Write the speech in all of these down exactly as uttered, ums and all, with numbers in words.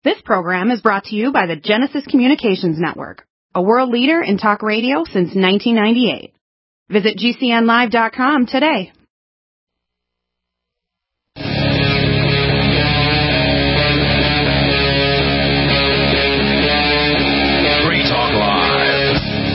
This program is brought to you by the Genesis Communications Network, a world leader in talk radio since nineteen ninety-eight. Visit G C N live dot com today. Free Talk Live.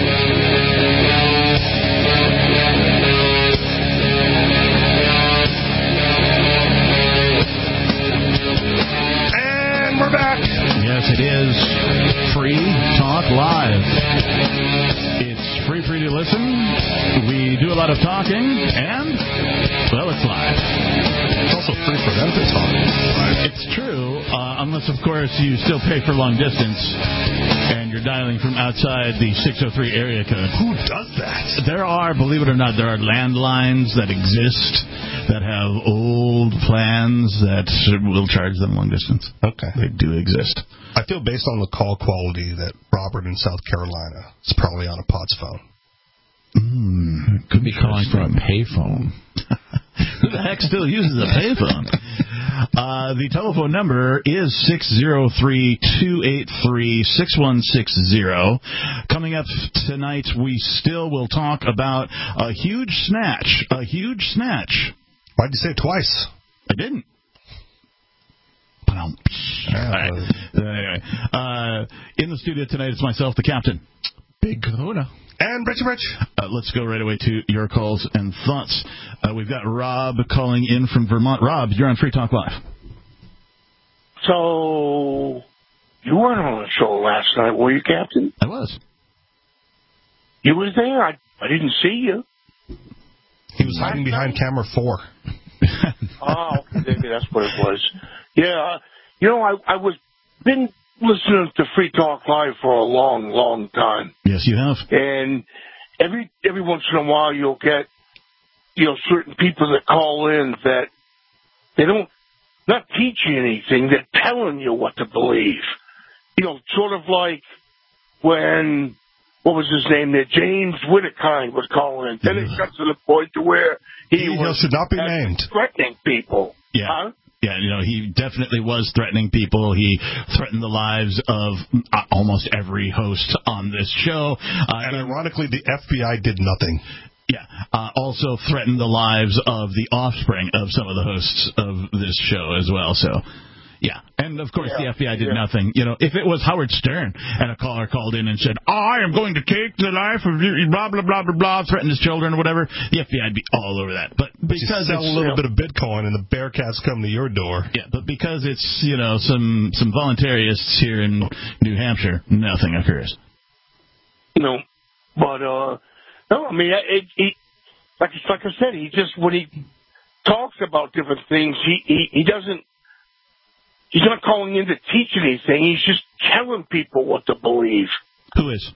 And we're back. Yes, it is Free Talk Live. It's free for you to listen. We do a lot of talking, and, well, it's live. It's also free for them to talk. It's true, uh, unless, of course, you still pay for long distance, and you're dialing from outside the six oh three area code. Who does that? There are, believe it or not, there are landlines that exist that have old plans that will charge them long distance. Okay. They do exist. I feel based on the call quality that Robert in South Carolina is probably on a POTS phone. Mm, could be calling from a payphone. Who the heck still uses a payphone? Uh, the telephone number is six oh three, two eight three, six one six zero. Coming up tonight, we still will talk about a huge snatch. A huge snatch. Why'd you say it twice? I didn't. All right. Anyway, uh, in the studio tonight, it's myself, the captain. Big Kahuna. And Richie Rich. Uh, let's go right away to your calls and thoughts. Uh, we've got Rob calling in from Vermont. Rob, you're on Free Talk Live. So, you weren't on the show last night, were you, Captain? I was. You was there? I, I didn't see you. He was hiding behind camera four. Oh, maybe that's what it was. Yeah, you know, I, I was been listening to Free Talk Live for a long, long time. Yes, you have. And every every once in a while you'll get, you know, certain people that call in that they don't, not teach you anything, they're telling you what to believe. You know, sort of like when, what was his name there, James Whittakind was calling in. Then it got to the point to where he, he was should not be named. threatening people. Yeah. Huh? Yeah, you know, he definitely was threatening people. He threatened the lives of almost every host on this show. Uh, and ironically, the F B I did nothing. Yeah, uh, also threatened the lives of the offspring of some of the hosts of this show as well. So, yeah. And, of course, yeah, the F B I did yeah. nothing. You know, if it was Howard Stern and a caller called in and said, I am going to take the life of blah, blah, blah, blah, blah, threaten his children or whatever, the F B I would be all over that. But because sell it's a little yeah. bit of Bitcoin and the Bearcats come to your door. Yeah, but because it's, you know, some, some voluntarists here in New Hampshire, nothing occurs. No, but, uh, no, I mean, it, it, like, like I said, he just, when he talks about different things, he, he, he doesn't, he's not calling in to teach anything. He's just telling people what to believe. Who is?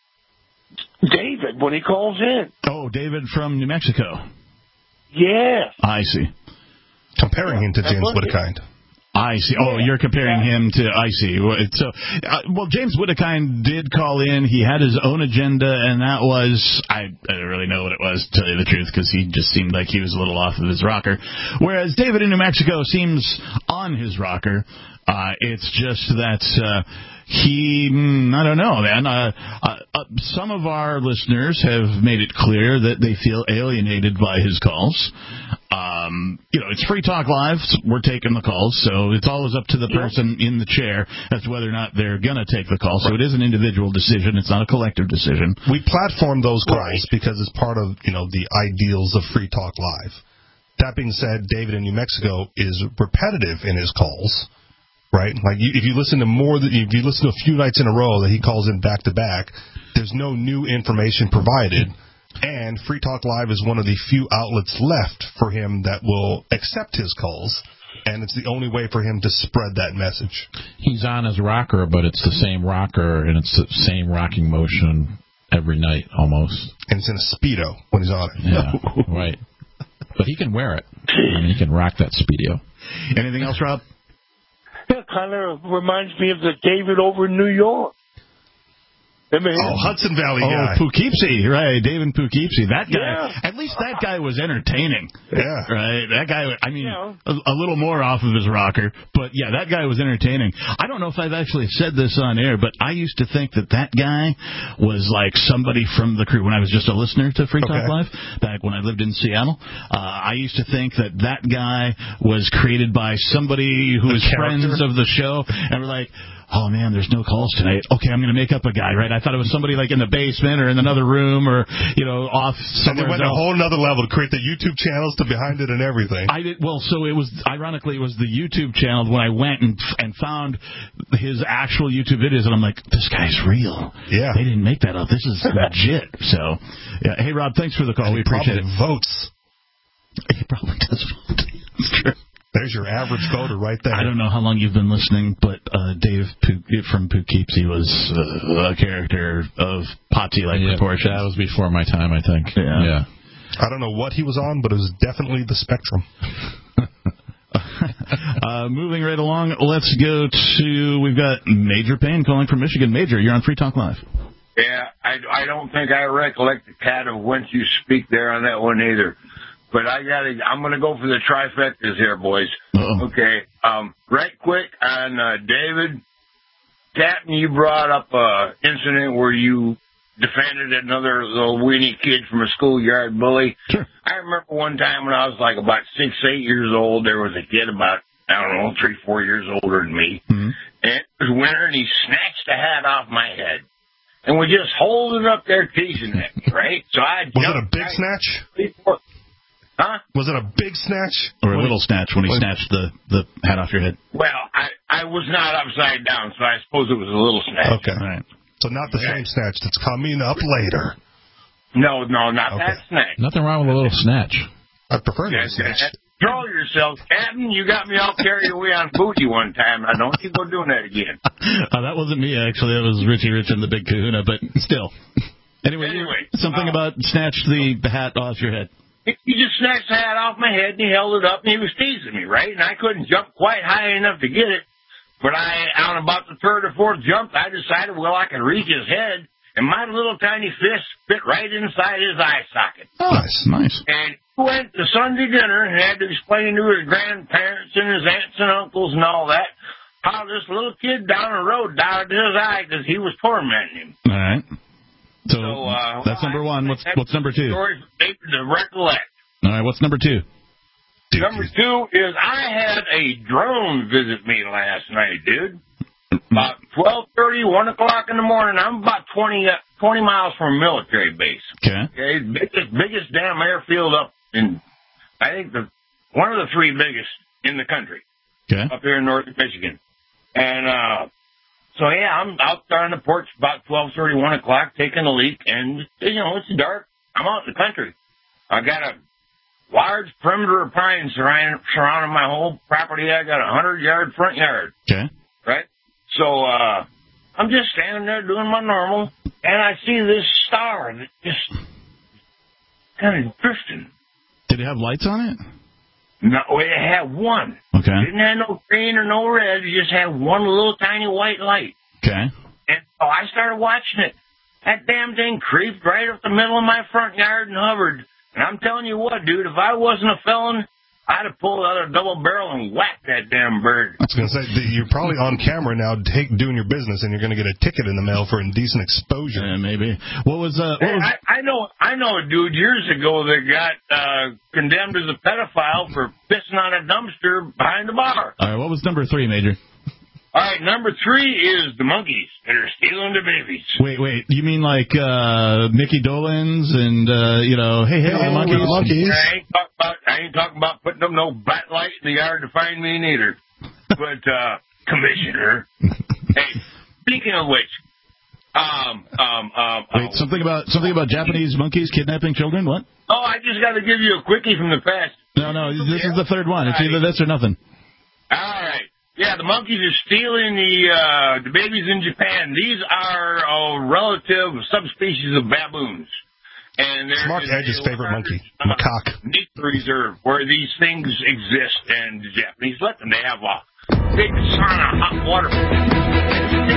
David, when he calls in. Oh, David from New Mexico. Yeah. I see. Comparing him to James Whittakind. I see. Oh, you're comparing him to, I see. So, uh, well, James Whittakind did call in. He had his own agenda, and that was, I, I don't really know what it was, to tell you the truth, because he just seemed like he was a little off of his rocker. Whereas David in New Mexico seems on his rocker. Uh, it's just that uh, he, I don't know, man. Uh, uh, uh, some of our listeners have made it clear that they feel alienated by his calls. Um, you know, it's Free Talk Live. So we're taking the calls, so it's always up to the person in the chair as to whether or not they're going to take the call. So it is an individual decision. It's not a collective decision. We platform those calls because it's part of, you know, the ideals of Free Talk Live. That being said, David in New Mexico is repetitive in his calls. Right, like you, if you listen to more than if you listen to a few nights in a row that he calls in back to back, there's no new information provided, and Free Talk Live is one of the few outlets left for him that will accept his calls, and it's the only way for him to spread that message. He's on his rocker, but it's the same rocker and it's the same rocking motion every night almost. And it's in a Speedo when he's on it. Yeah, right. But he can wear it. I mean, he can rock that Speedo. Anything else, Rob? It kind of reminds me of the David over in New York. Him and Oh, him. Hudson Valley Oh, guy. Poughkeepsie, right? David Poughkeepsie. That guy. Yeah. At least that guy was entertaining. Yeah. Right. That guy. I mean, Yeah. a, a little more off of his rocker, but yeah, that guy was entertaining. I don't know if I've actually said this on air, but I used to think that that guy was like somebody from the crew when I was just a listener to Free Talk Okay. Live back when I lived in Seattle. Uh, I used to think that that guy was created by somebody who A was character? friends of the show, and we're like, oh man, there's no calls tonight. Okay, I'm going to make up a guy, right? I thought it was somebody like in the basement or in another room or, you know, off And they somewhere went a else. whole nother level to create the YouTube channels to behind it and everything. I did well. So it was ironically it was the YouTube channel when I went and and found his actual YouTube videos, and I'm like, this guy's real. Yeah. They didn't make that up. This is legit. So, yeah. Hey, Rob, thanks for the call. And We he appreciate probably it. votes. He probably does. It's true. There's your average voter right there. I don't know how long you've been listening, but uh, Dave Pou- from Poughkeepsie was uh, a character of Potsy-like Yeah, proportions. that was before my time, I think. Yeah. yeah. I don't know what he was on, but it was definitely the Spectrum. uh, moving right along, let's go to, we've got Major Payne calling from Michigan. Major, you're on Free Talk Live. Yeah, I, I don't think I recollect the cat of whence you speak there on that one either. But I gotta, I'm gonna go for the trifectas here, boys. Uh-oh. Okay, um, right quick on uh, David, Captain, you brought up a incident where you defended another little weenie kid from a schoolyard bully. Sure. I remember one time when I was like about six, eight years old, there was a kid about, I don't know, three, four years older than me. Mm-hmm. And it was winter, and he snatched the hat off my head. And was just holding it up there teasing at me, right? So I Was it a jumped big right- snatch? three, four- Huh? Was it a big snatch? Or a When- little snatch when he when- snatched the, the hat off your head. Well, I, I was not upside down, so I suppose it was a little snatch. Okay. All right. So not the Okay. same snatch that's coming up later. No, no, not Okay. that snatch. Nothing wrong with a little snatch. I prefer the Yes, snatch. yes. Control yourself, Captain. You got me all carried away on booty one time. Now, don't you go doing that again. Uh, that wasn't me, actually. That was Richie Rich and the Big Kahuna, but still. Anyway, Anyway, something uh, about snatch the, the hat off your head. He just snatched the hat off my head, and he held it up, and he was teasing me, right? And I couldn't jump quite high enough to get it. But I, on about the third or fourth jump, I decided, well, I could reach his head, and my little tiny fist fit right inside his eye socket. Oh, nice. Nice. And he went to Sunday dinner and had to explain to his grandparents and his aunts and uncles and all that how this little kid down the road dotted his eye because he was tormenting him. All right. So, So, uh, that's number one. What's what's number two? Story for David to recollect. All right, what's number two? Number two is I had a drone visit me last night, dude. About twelve thirty, one o'clock in the morning. I'm about twenty, uh, twenty miles from a military base. Okay. Okay, biggest, biggest damn airfield up in, I think the one of the three biggest in the country. Okay. Up here in northern Michigan. And uh so yeah, I'm out there on the porch about twelve thirty, one o'clock, taking a leak, and you know it's dark. I'm out in the country. I got a large perimeter of pines surrounding, surrounding my whole property. I got a hundred yard front yard, Okay. right? So uh I'm just standing there doing my normal, and I see this star that just kind of drifting. Did it have lights on it? No, it had one. Okay. It didn't have no green or no red. It just had one little tiny white light. Okay. And so I started watching it. That damn thing creeped right up the middle of my front yard and hovered. And I'm telling you what, dude, if I wasn't a felon, I'd have pulled out a double barrel and whacked that damn bird. I was going to say, the- you're probably on camera now take, doing your business, and you're going to get a ticket in the mail for indecent exposure. Yeah, maybe. What was uh? What Hey, was, I, I know, I know a dude years ago that got uh, condemned as a pedophile for pissing on a dumpster behind the bar. all right. What was number three, Major? All right, number three is the monkeys that are stealing the babies. Wait, wait. You mean like uh Mickey Dolenz and uh you know, hey, hey, Hey, the monkeys? the monkeys. I ain't talking about, I ain't talking about putting up no bat light in the yard to find me neither. But, uh, Commissioner, hey, speaking of which, um, um, um, Wait, uh, something about something about Japanese monkeys kidnapping children? What? oh, I just got to give you a quickie from the past. No, no. This is the third one. It's either this or nothing. All right. Yeah, the monkeys are stealing the uh, the babies in Japan. These are a relative subspecies of baboons. And there's Mark Edge's favorite monkey, uh, macaque. nature reserve where these things exist, and the Japanese let them. They have a big sauna hot water. So it got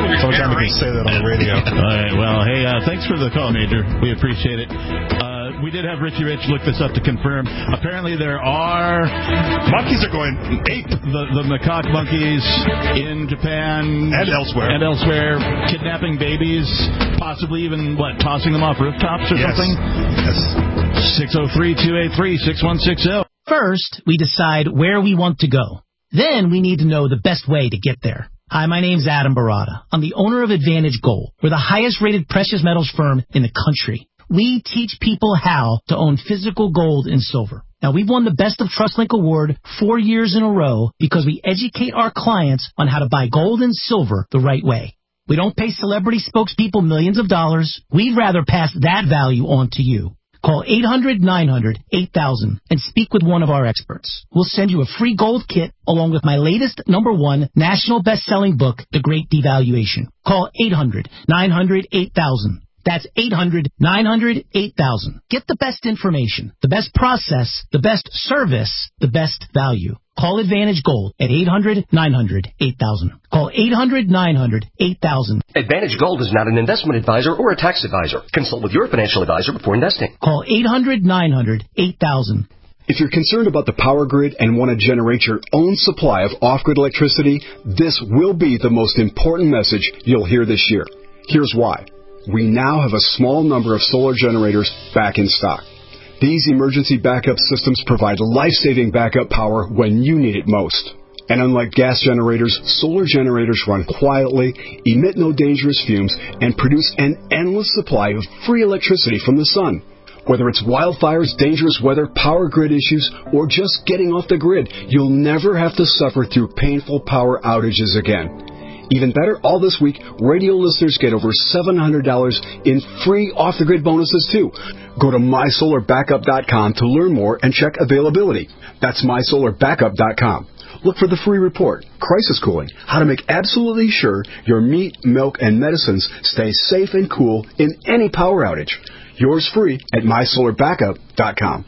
time we can say that on the radio. All right. Well, hey, uh, thanks for the call, Major. We appreciate it. Uh, we did have Richie Rich look this up to confirm. Apparently, there are monkeys are going ape. The, the macaque monkeys in Japan and elsewhere, and elsewhere, kidnapping babies, possibly even what, tossing them off rooftops or yes. something. Yes. Six zero three two eight three six one six zero. First, we decide where we want to go. Then we need to know the best way to get there. Hi, my name's Adam Barada. I'm the owner of Advantage Gold. We're the highest-rated precious metals firm in the country. We teach people how to own physical gold and silver. Now, we've won the Best of TrustLink Award four years in a row because we educate our clients on how to buy gold and silver the right way. We don't pay celebrity spokespeople millions of dollars. We'd rather pass that value on to you. Call eight hundred nine hundred eight thousand and speak with one of our experts. We'll send you a free gold kit along with my latest number one national best-selling book, The Great Devaluation. Call eight hundred nine hundred eight thousand. That's eight hundred nine hundred eight thousand. Get the best information, the best process, the best service, the best value. Call Advantage Gold at eight hundred nine hundred eight thousand. Call eight hundred nine hundred eight thousand. Advantage Gold is not an investment advisor or a tax advisor. Consult with your financial advisor before investing. Call eight hundred nine hundred eight thousand. If you're concerned about the power grid and want to generate your own supply of off-grid electricity, this will be the most important message you'll hear this year. Here's why. We now have a small number of solar generators back in stock. These emergency backup systems provide life-saving backup power when you need it most. And unlike gas generators, solar generators run quietly, emit no dangerous fumes, and produce an endless supply of free electricity from the sun. Whether it's wildfires, dangerous weather, power grid issues, or just getting off the grid, you'll never have to suffer through painful power outages again. Even better, all this week, radio listeners get over seven hundred dollars in free off-the-grid bonuses, too. Go to my solar backup dot com to learn more and check availability. That's my solar backup dot com. Look for the free report, Crisis Cooling, how to make absolutely sure your meat, milk, and medicines stay safe and cool in any power outage. Yours free at my solar backup dot com.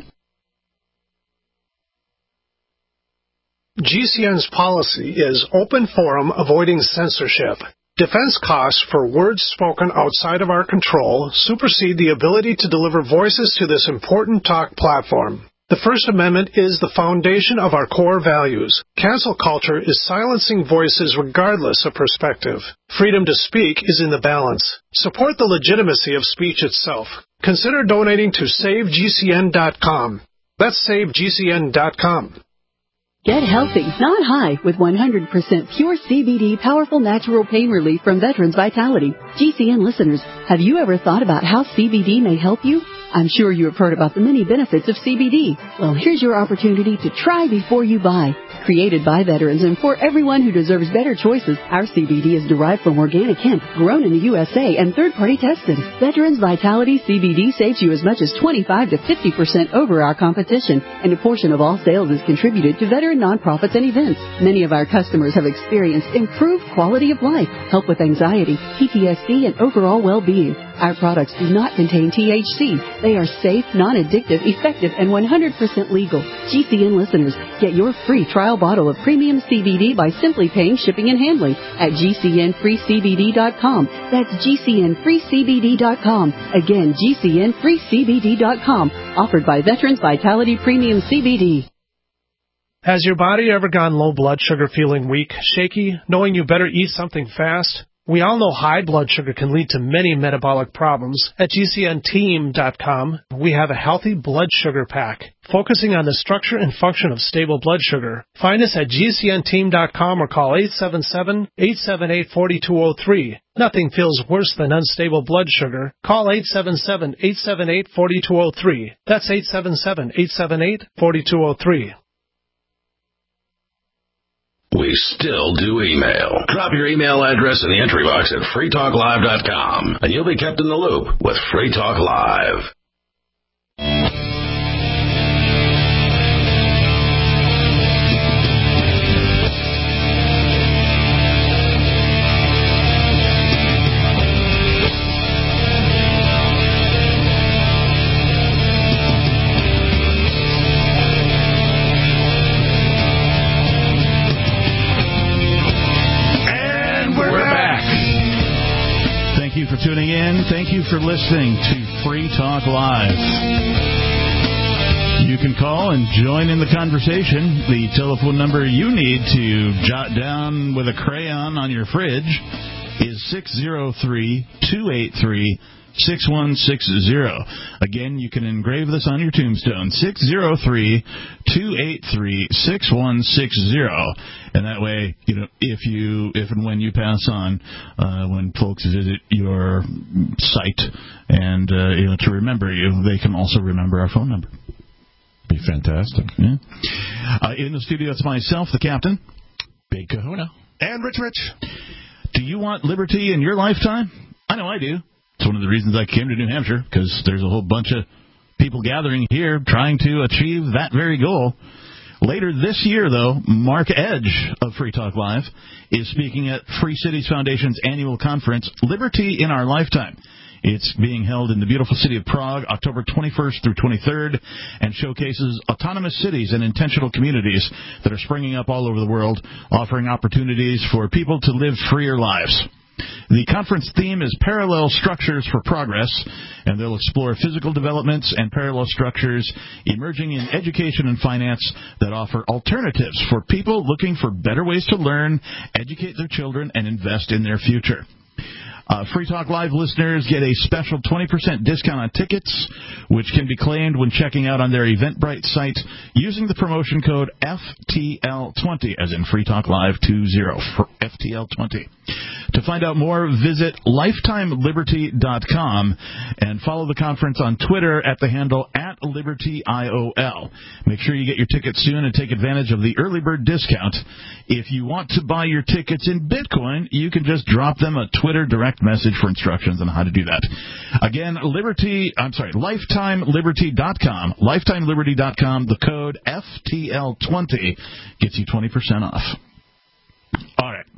G C N's policy is open forum, avoiding censorship. Defense costs for words spoken outside of our control supersede the ability to deliver voices to this important talk platform. The First Amendment is the foundation of our core values. Cancel culture is silencing voices regardless of perspective. Freedom to speak is in the balance. Support the legitimacy of speech itself. Consider donating to save G C N dot com. That's save G C N dot com. Get healthy, not high, with one hundred percent pure C B D powerful natural pain relief from Veterans Vitality. G C N listeners, have you ever thought about how C B D may help you? I'm sure you have heard about the many benefits of C B D. Well, here's your opportunity to try before you buy. Created by veterans and for everyone who deserves better choices, our C B D is derived from organic hemp, grown in the U S A, and third-party tested. Veterans Vitality C B D saves you as much as twenty-five to fifty percent over our competition, and a portion of all sales is contributed to veteran nonprofits and events. Many of our customers have experienced improved quality of life, help with anxiety, P T S D, and overall well-being. Our products do not contain T H C. They are safe, non-addictive, effective, and one hundred percent legal. G C N listeners, get your free trial bottle of premium C B D by simply paying shipping and handling at G C N free C B D dot com. That's G C N free C B D dot com. Again, G C N free C B D dot com. Offered by Veterans Vitality Premium C B D. Has your body ever gone low blood sugar, feeling weak, shaky, knowing you better eat something fast? We all know high blood sugar can lead to many metabolic problems. At G C N team dot com, we have a healthy blood sugar pack, focusing on the structure and function of stable blood sugar. Find us at G C N team dot com or call eight seven seven, eight seven eight, four two zero three. Nothing feels worse than unstable blood sugar. Call eight seven seven, eight seven eight, four two zero three. That's eight seven seven, eight seven eight, four two zero three. We still do email. Drop your email address in the entry box at free talk live dot com, and you'll be kept in the loop with Free Talk Live. for tuning in. Thank you for listening to Free Talk Live. You can call and join in the conversation. The telephone number you need to jot down with a crayon on your fridge is six oh three, two eight three, six one six zero. Again, you can engrave this on your tombstone, six oh three, two eight three, six one six zero. And that way, you know, if you, if and when you pass on, uh, when folks visit your site and, uh, you know, to remember you, they can also remember our phone number. Be fantastic. Yeah. Uh, in the studio, it's myself, the captain, Big Kahuna, and Rich Rich. Do you want liberty in your lifetime? I know I do. It's one of the reasons I came to New Hampshire, because there's a whole bunch of people gathering here trying to achieve that very goal. Later this year, though, Mark Edge of Free Talk Live is speaking at Free Cities Foundation's annual conference, Liberty in Our Lifetime. It's being held in the beautiful city of Prague, October twenty-first through twenty-third, and showcases autonomous cities and intentional communities that are springing up all over the world, offering opportunities for people to live freer lives. The conference theme is Parallel Structures for Progress, and they'll explore physical developments and parallel structures emerging in education and finance that offer alternatives for people looking for better ways to learn, educate their children, and invest in their future. Uh, Free Talk Live listeners get a special twenty percent discount on tickets, which can be claimed when checking out on their Eventbrite site using the promotion code F T L twenty, as in Free Talk Live twenty, for F T L twenty. To find out more, visit lifetime liberty dot com and follow the conference on Twitter at the handle at Liberty I O L. Make sure you get your tickets soon and take advantage of the early bird discount. If you want to buy your tickets in Bitcoin, you can just drop them a Twitter direct message for instructions on how to do that. Again, Liberty, I'm sorry, lifetime liberty dot com. lifetime liberty dot com. The code F T L twenty gets you twenty percent off. All right.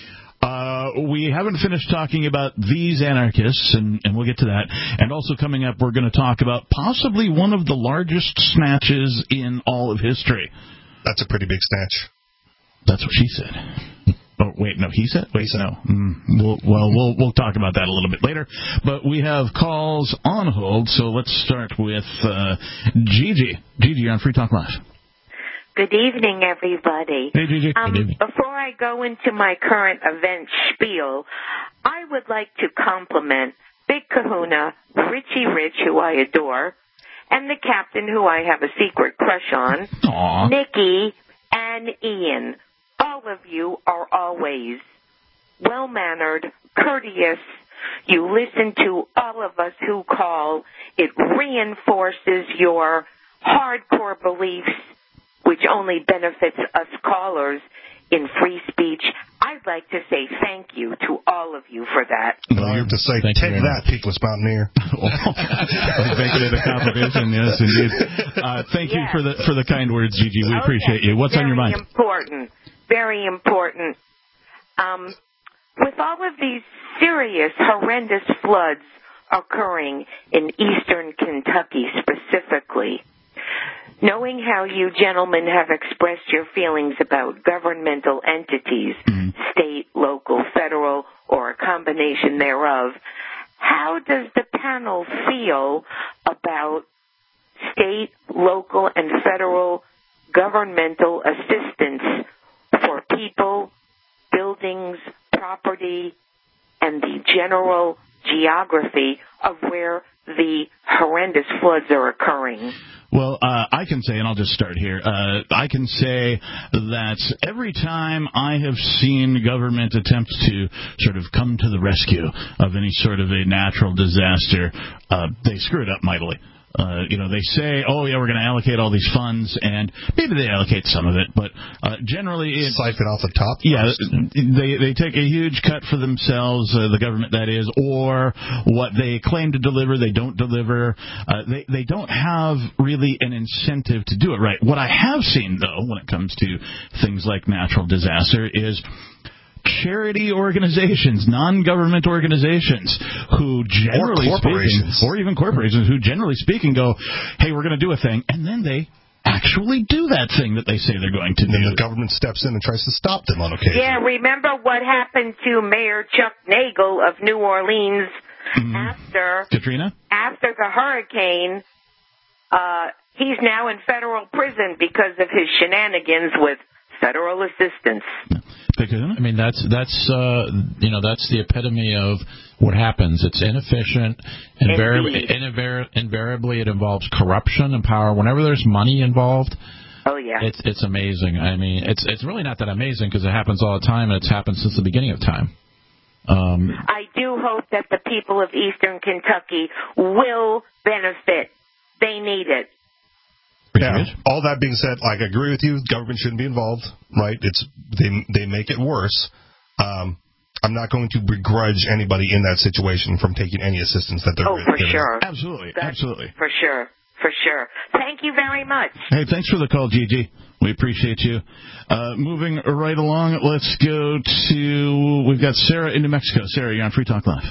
Uh, we haven't finished talking about these anarchists, and, and we'll get to that. And also coming up, we're going to talk about possibly one of the largest snatches in all of history. That's a pretty big snatch. That's what she said. Oh, wait, no, he said? Wait, no. Mm, we'll, well, we'll we'll talk about that a little bit later. But we have calls on hold, so let's start with uh, Gigi. Gigi, you're on Free Talk Live. Good evening, everybody. Hey, Gigi. Um, Good evening. Before I go into my current event spiel, I would like to compliment Big Kahuna, Richie Rich, who I adore, and the captain, who I have a secret crush on, Aww. Nikki, and Ian. All of you are always well-mannered, courteous. You listen to all of us who call. It reinforces your hardcore beliefs, which only benefits us callers in free speech. I'd like to say thank you to all of you for that. Well, you have to say, Thank take you that, Peakless Mountaineer. Making it a competition, yes, indeed. Uh, thank yes. you for the for the kind words, Gigi. We okay. appreciate you. What's Very on your mind? important. Very important. Um, with all of these serious, horrendous floods occurring in eastern Kentucky specifically, knowing how you gentlemen have expressed your feelings about governmental entities, mm-hmm. state, local, federal, or a combination thereof, how does the panel feel about state, local, and federal governmental assistance for people, buildings, property, and the general geography of where the horrendous floods are occurring? Well, uh, I can say, and I'll just start here, uh, I can say that every time I have seen government attempt to sort of come to the rescue of any sort of a natural disaster, uh, they screw it up mightily. Uh, you know, they say, oh, yeah, we're going to allocate all these funds, and maybe they allocate some of it, but uh, generally it's... Siphon off the top? Yeah, they they take a huge cut for themselves, uh, the government that is, or what they claim to deliver, they don't deliver. Uh, they, they don't have really an incentive to do it right. What I have seen, though, when it comes to things like natural disaster is... charity organizations, non-government organizations, who generally or corporations. speaking, or even corporations, who generally speaking go, hey, we're going to do a thing, and then they actually do that thing that they say they're going to do. And the government steps in and tries to stop them on occasion. Yeah, remember what happened to Mayor Chuck Nagel of New Orleans mm-hmm. after Katrina? After the hurricane? Uh, he's now in federal prison because of his shenanigans with federal assistance. I mean, that's that's uh, you know that's the epitome of what happens. It's inefficient. Invari- invar- invariably, it involves corruption and power. Whenever there's money involved, oh yeah, it's it's amazing. I mean, it's it's really not that amazing because it happens all the time, and it's happened since the beginning of time. Um, I do hope that the people of Eastern Kentucky will benefit. They need it. Yeah. All that being said, like I agree with you, government shouldn't be involved, right? It's they they make it worse. Um, I'm not going to begrudge anybody in that situation from taking any assistance that they're oh, for given. sure, absolutely, That's absolutely, for sure, for sure. Thank you very much. Hey, thanks for the call, Gigi. We appreciate you. Uh, moving right along, let's go to we've got Sarah in New Mexico. Sarah, you're on Free Talk Live.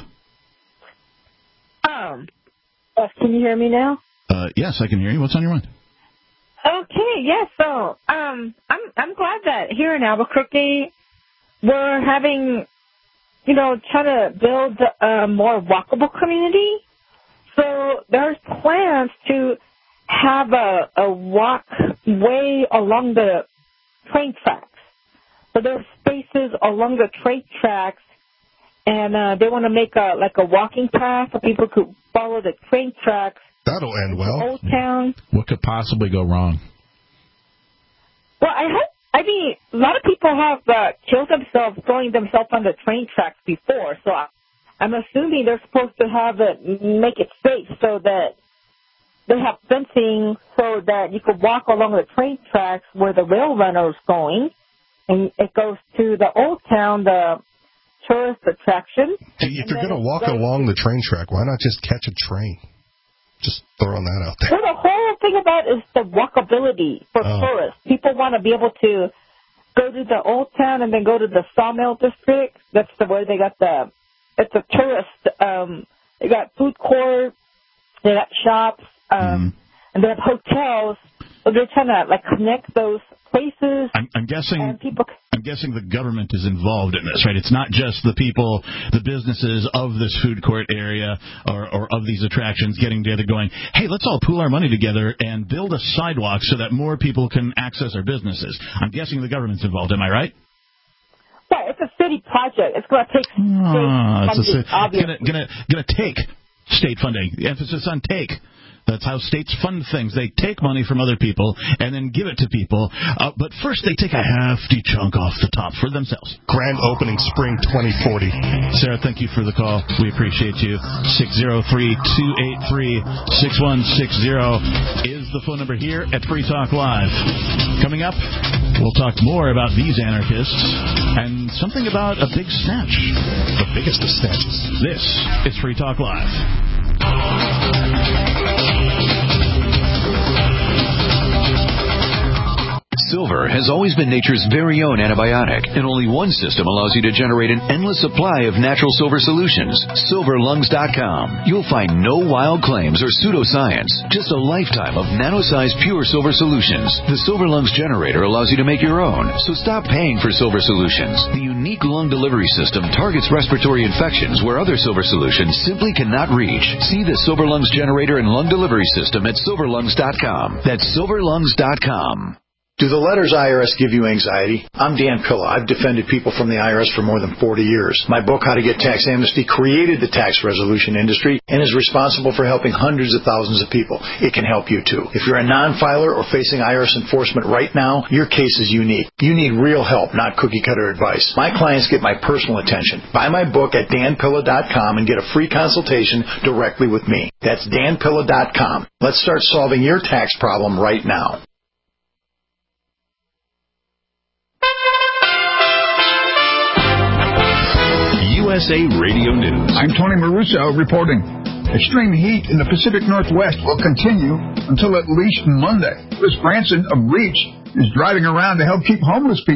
Um, uh, can you hear me now? Uh, yes, I can hear you. What's on your mind? Okay, yes. So, um, I'm I'm glad that here in Albuquerque we're having, you know, trying to build a more walkable community. So there's plans to have a a walkway along the train tracks. So there's spaces along the train tracks, and uh, they want to make a like a walking path so people could follow the train tracks. That'll end well. Old Town. What could possibly go wrong? Well, I hope, I mean, a lot of people have uh, killed themselves throwing themselves on the train tracks before, so I, I'm assuming they're supposed to have it, make it safe so that they have fencing so that you could walk along the train tracks where the rail runner is going, and it goes to the Old Town, the tourist attraction. Hey, if you're going to walk along the train track, why not just catch a train? Just throwing that out there. Well, the whole thing about is the walkability for oh. tourists. People want to be able to go to the Old Town and then go to the Sawmill District. That's the where they got the, it's a tourist, um, they got food court, they got shops, um, mm. and they have hotels. So they're trying to, like, connect those places. I'm, I'm guessing and people... I'm guessing the government is involved in this, right? It's not just the people, the businesses of this food court area or, or of these attractions getting together going, hey, let's all pool our money together and build a sidewalk so that more people can access our businesses. I'm guessing the government's involved. Am I right? Yeah, it's a city project. It's going to take state oh, funding, it's a, obviously. Gonna, gonna, gonna take state funding. The emphasis on take. That's how states fund things. They take money from other people and then give it to people. Uh, but first, they take a hefty chunk off the top for themselves. Grand opening spring twenty forty. Sarah, thank you for the call. We appreciate you. six oh three, two eight three, six one six oh is the phone number here at Free Talk Live. Coming up, we'll talk more about these anarchists and something about a big snatch. The biggest of snatches. This is Free Talk Live. Silver has always been nature's very own antibiotic, and only one system allows you to generate an endless supply of natural silver solutions. silver lungs dot com. You'll find no wild claims or pseudoscience, just a lifetime of nano-sized pure silver solutions. The Silver Lungs generator allows you to make your own, so stop paying for silver solutions. The unique lung delivery system targets respiratory infections where other silver solutions simply cannot reach. See the Silver Lungs generator and lung delivery system at silver lungs dot com. That's silver lungs dot com. Do the letters I R S give you anxiety? I'm Dan Pilla. I've defended people from the I R S for more than forty years. My book, How to Get Tax Amnesty, created the tax resolution industry and is responsible for helping hundreds of thousands of people. It can help you, too. If you're a non-filer or facing I R S enforcement right now, your case is unique. You need real help, not cookie-cutter advice. My clients get my personal attention. Buy my book at dan pilla dot com and get a free consultation directly with me. That's dan pilla dot com. Let's start solving your tax problem right now. U S A Radio News. I'm Tony Maruso reporting. Extreme heat in the Pacific Northwest will continue until at least Monday. Chris Branson of REACH is driving around to help keep homeless people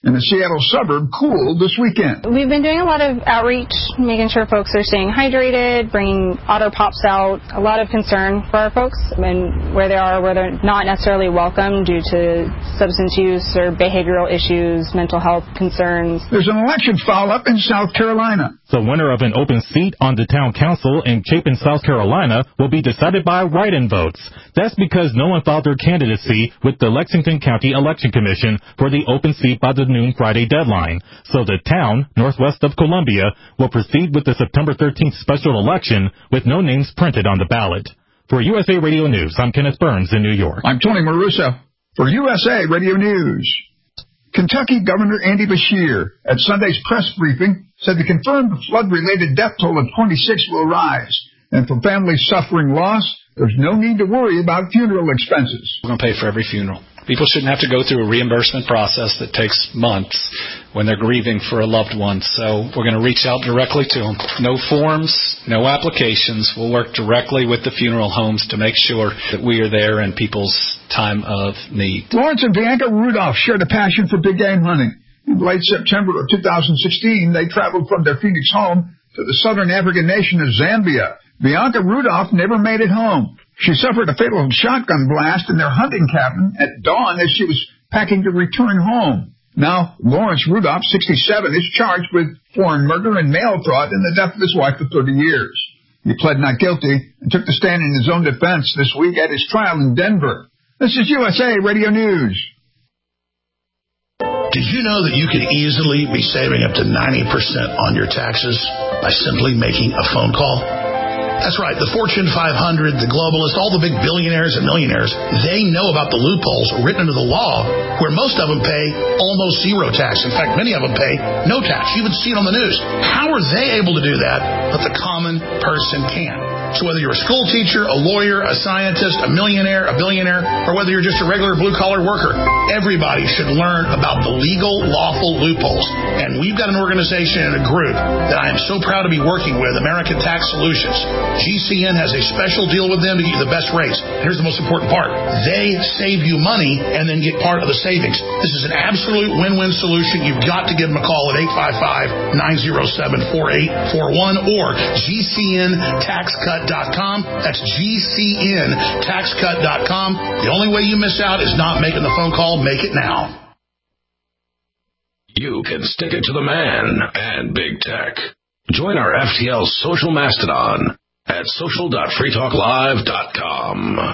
in the Seattle suburb cooled this weekend. We've been doing a lot of outreach, making sure folks are staying hydrated, bringing otter pops out. A lot of concern for our folks and where they are, where they're not necessarily welcome due to substance use or behavioral issues, mental health concerns. There's an election follow-up in South Carolina. The winner of an open seat on the town council in Chapin, South Carolina, will be decided by write-in votes. That's because no one filed their candidacy with the Lexington County Election Commission for the open seat by the noon Friday deadline. So the town, northwest of Columbia, will proceed with the September thirteenth special election with no names printed on the ballot. For U S A Radio News, I'm Kenneth Burns in New York. I'm Tony Maruso for U S A Radio News. Kentucky Governor Andy Beshear at Sunday's press briefing said the confirmed flood-related death toll of twenty-six will rise. And for families suffering loss, there's no need to worry about funeral expenses. We're going to pay for every funeral. People shouldn't have to go through a reimbursement process that takes months when they're grieving for a loved one. So we're going to reach out directly to them. No forms, no applications. We'll work directly with the funeral homes to make sure that we are there in people's time of need. Lawrence and Bianca Rudolph shared a passion for big game hunting. In late September of two thousand sixteen, they traveled from their Phoenix home to the southern African nation of Zambia. Bianca Rudolph never made it home. She suffered a fatal shotgun blast in their hunting cabin at dawn as she was packing to return home. Now, Lawrence Rudolph, sixty-seven, is charged with foreign murder and mail fraud in the death of his wife of thirty years. He pled not guilty and took the stand in his own defense this week at his trial in Denver. This is U S A Radio News. Did you know that you could easily be saving up to ninety percent on your taxes by simply making a phone call? That's right. The Fortune five hundred, the globalists, all the big billionaires and millionaires, they know about the loopholes written into the law where most of them pay almost zero tax. In fact, many of them pay no tax. You would see it on the news. How are they able to do that, but the common person can't? So whether you're a school teacher, a lawyer, a scientist, a millionaire, a billionaire, or whether you're just a regular blue-collar worker, everybody should learn about the legal, lawful loopholes. And we've got an organization and a group that I am so proud to be working with, American Tax Solutions. G C N has a special deal with them to get you the best rates. Here's the most important part. They save you money and then get part of the savings. This is an absolute win-win solution. You've got to give them a call at eight five five, nine oh seven, four eight four one or G C N tax cut dot com. That's G C N tax cut dot com. The only way you miss out is not making the phone call. Make it now. You can stick it to the man and big tech. Join our F T L social mastodon at social dot free talk live dot com.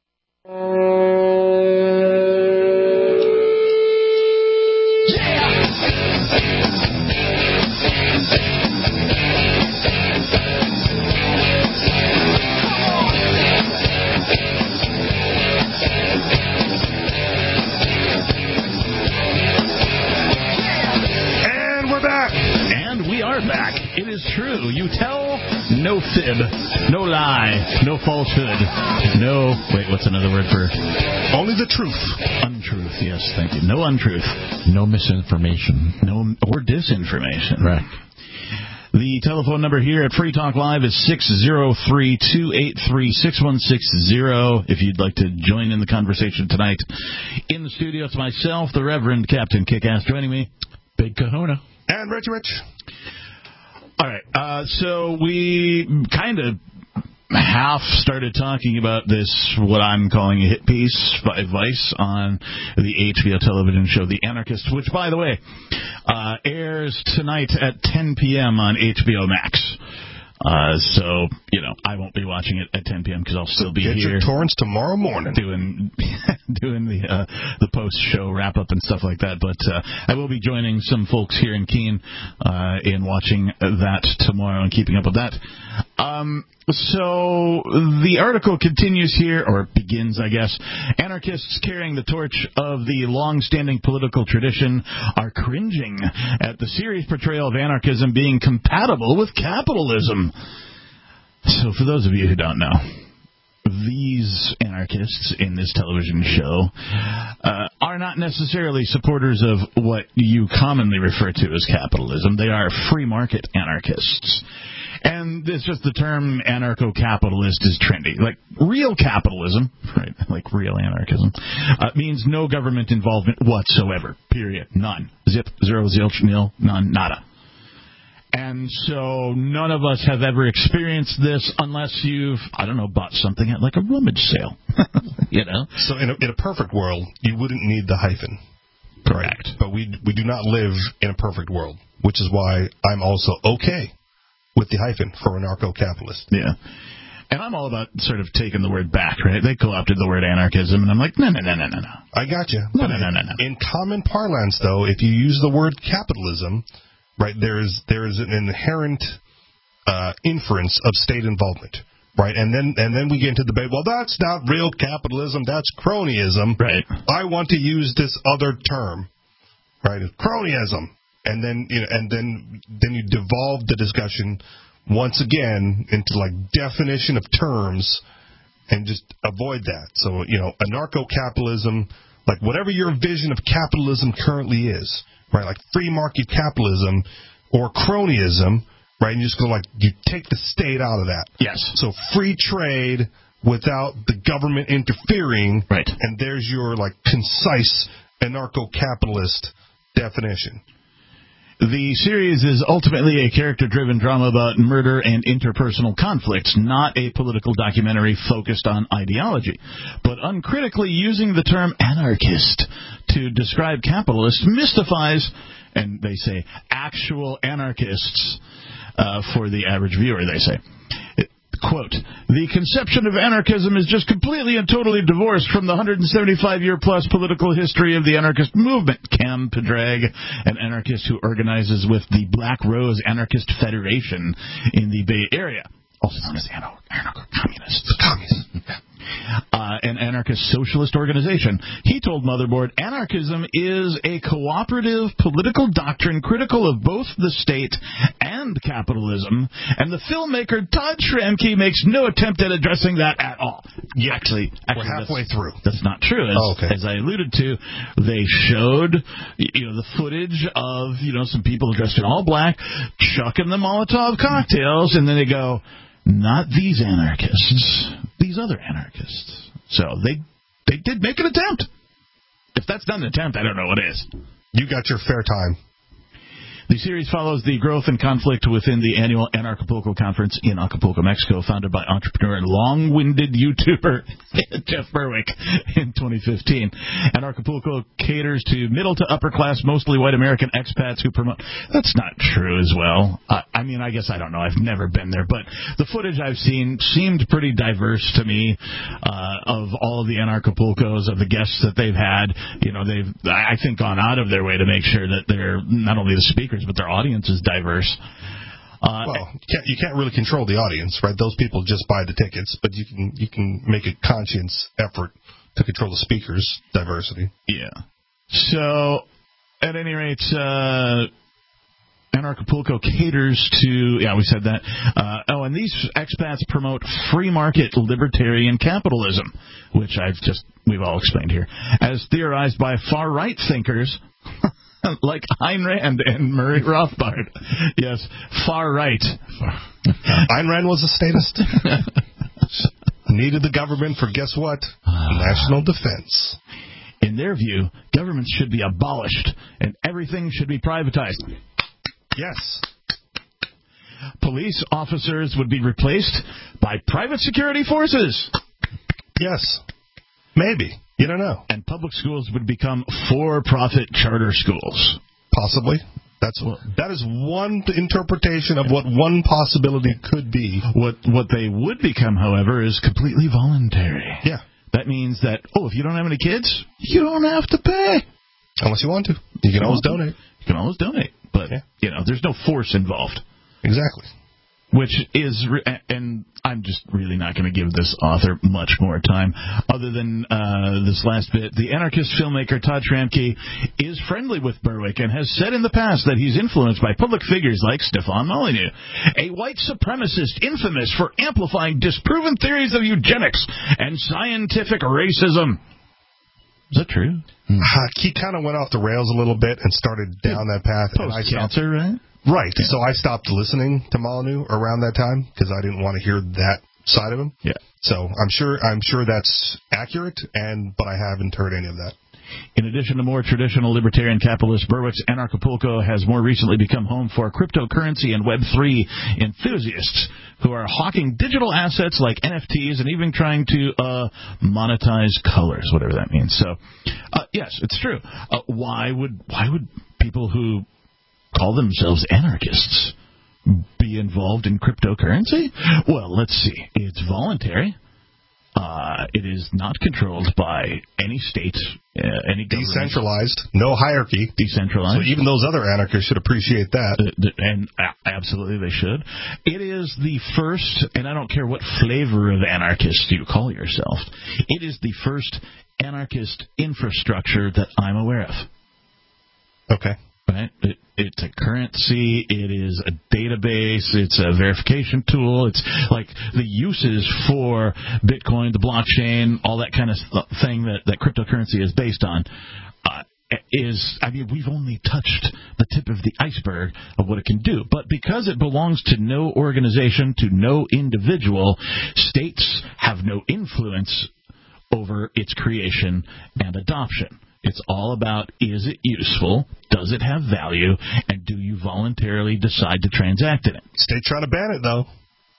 Back. It is true. You tell no fib, no lie, no falsehood, no... Wait, what's another word for... Only the truth. Untruth, yes, thank you. No untruth. No misinformation. No, or disinformation. Right. The telephone number here at Free Talk Live is six oh three, two eight three, six one six zero. If you'd like to join in the conversation tonight. In the studio, it's myself, the Reverend Captain Kickass, joining me. Big Kahuna. And Rich Rich. All right, uh, so we kind of half started talking about this, what I'm calling a hit piece by Vice on the H B O television show The Anarchist, which, by the way, uh, airs tonight at ten p.m. on H B O Max. Uh, so, you know, I won't be watching it at ten p.m. because I'll still be Get here. Get your torrents tomorrow morning. Doing doing the uh, the post-show wrap-up and stuff like that. But uh, I will be joining some folks here in Keene uh, in watching that tomorrow and keeping up with that. Um, so the article continues here, or begins, I guess. Anarchists carrying the torch of the long-standing political tradition are cringing at the serious portrayal of anarchism being compatible with capitalism. So for those of you who don't know, these anarchists in this television show uh, are not necessarily supporters of what you commonly refer to as capitalism. They are free market anarchists. And it's just the term anarcho-capitalist is trendy. Like, real capitalism, right, like real anarchism, uh, means no government involvement whatsoever, period. None. Zip, zero, zilch, nil, none, nada. And so none of us have ever experienced this unless you've, I don't know, bought something at like a rummage sale. You know? So in a, in a perfect world, you wouldn't need the hyphen. Correct. Right? But we we do not live in a perfect world, which is why I'm also okay with the hyphen for anarcho-capitalist. Yeah. And I'm all about sort of taking the word back, right? They co-opted the word anarchism, and I'm like, no, no, no, no, no, no. I got you. No, no, no, no, no. In common parlance, though, if you use the word capitalism, right, there is there is an inherent uh, inference of state involvement, right? And then and then we get into the debate. Well, that's not real capitalism. That's cronyism. Right. I want to use this other term, right? Cronyism. And then you know, and then then you devolve the discussion once again into like definition of terms, and just avoid that. So you know, anarcho-capitalism, like whatever your vision of capitalism currently is. Right, like free market capitalism or cronyism, right? And you just go like, you take the state out of that. Yes. So free trade without the government interfering. Right. And there's your like concise anarcho-capitalist definition. The series is ultimately a character-driven drama about murder and interpersonal conflicts, not a political documentary focused on ideology. But uncritically using the term anarchist to describe capitalists mystifies, and they say, actual anarchists uh, for the average viewer, they say. It, quote, the conception of anarchism is just completely and totally divorced from the one hundred seventy-five year plus political history of the anarchist movement. Cam Padraig, an anarchist who organizes with the Black Rose Anarchist Federation in the Bay Area, also known as anarcho-communists. Communists. Uh, an anarchist socialist organization. He told Motherboard, anarchism is a cooperative political doctrine critical of both the state and capitalism, and the filmmaker Todd Schramke makes no attempt at addressing that at all. Yeah, actually, actually we're halfway that's, through. That's not true. As, oh, okay. as I alluded to, they showed you know the footage of you know some people dressed in all black chucking the Molotov cocktails, and then they go, not these anarchists, these other anarchists. So they they did make an attempt. If that's not an attempt, I don't know what is. You got your fair time. The series follows the growth and conflict within the annual Anarchapulco Conference in Acapulco, Mexico, founded by entrepreneur and long-winded YouTuber Jeff Berwick in twenty fifteen. Anarchapulco caters to middle to upper-class, mostly white American expats who promote... That's not true as well. Uh, I mean, I guess I don't know. I've never been there. But the footage I've seen seemed pretty diverse to me uh, of all of the Anarchapulcos, of the guests that they've had. You know, they've, I think, gone out of their way to make sure that they're not only the speakers, but their audience is diverse. Uh, well, you can't, you can't really control the audience, right? Those people just buy the tickets, but you can you can make a conscious effort to control the speakers' diversity. Yeah. So, at any rate, uh, Anarchapulco caters to, yeah, we said that. Uh, oh, and these expats promote free market libertarian capitalism, which I've just, we've all explained here, as theorized by far-right thinkers like Ayn Rand and Murray Rothbard. Yes, far right. Ayn Rand was a statist. Needed the government for, guess what? National defense. In their view, governments should be abolished and everything should be privatized. Yes. Police officers would be replaced by private security forces. Yes. Maybe. You don't know. And public schools would become for-profit charter schools. Possibly. That's what, that is one interpretation of what one possibility could be. What what they would become, however, is completely voluntary. Yeah. That means that, oh, if you don't have any kids, you don't have to pay. Unless you want to. You can always donate. You can always donate. But, yeah. you know, there's no force involved. Exactly. Which is, and I'm just really not going to give this author much more time, other than uh, this last bit. The anarchist filmmaker Todd Schramke is friendly with Berwick and has said in the past that he's influenced by public figures like Stefan Molyneux, a white supremacist infamous for amplifying disproven theories of eugenics and scientific racism. Is that true? Uh, he kind of went off the rails a little bit and started down that path. Post-cancer, right? Right. So I stopped listening to Molyneux around that time because I didn't want to hear that side of him. Yeah. So I'm sure I'm sure that's accurate, and but I haven't heard any of that. In addition to more traditional libertarian capitalist, Berwick's Anarchapulco has more recently become home for cryptocurrency and Web three enthusiasts who are hawking digital assets like N F Ts and even trying to uh, monetize colors, whatever that means. So, uh, yes, it's true. Uh, why would why would people who call themselves anarchists be involved in cryptocurrency? Well, let's see. It's voluntary. Uh, it is not controlled by any state, uh, any government. Decentralized, no hierarchy. Decentralized. So even those other anarchists should appreciate that. Uh, and uh, absolutely they should. It is the first, and I don't care what flavor of anarchist you call yourself, it is the first anarchist infrastructure that I'm aware of. Okay. Right? It, it's a currency. It is a database. It's a verification tool. It's like the uses for Bitcoin, the blockchain, all that kind of thing that, that cryptocurrency is based on. Uh, is, I mean, we've only touched the tip of the iceberg of what it can do. But because it belongs to no organization, to no individual, states have no influence over its creation and adoption. It's all about, is it useful, does it have value, and do you voluntarily decide to transact in it? State trying to ban it, though.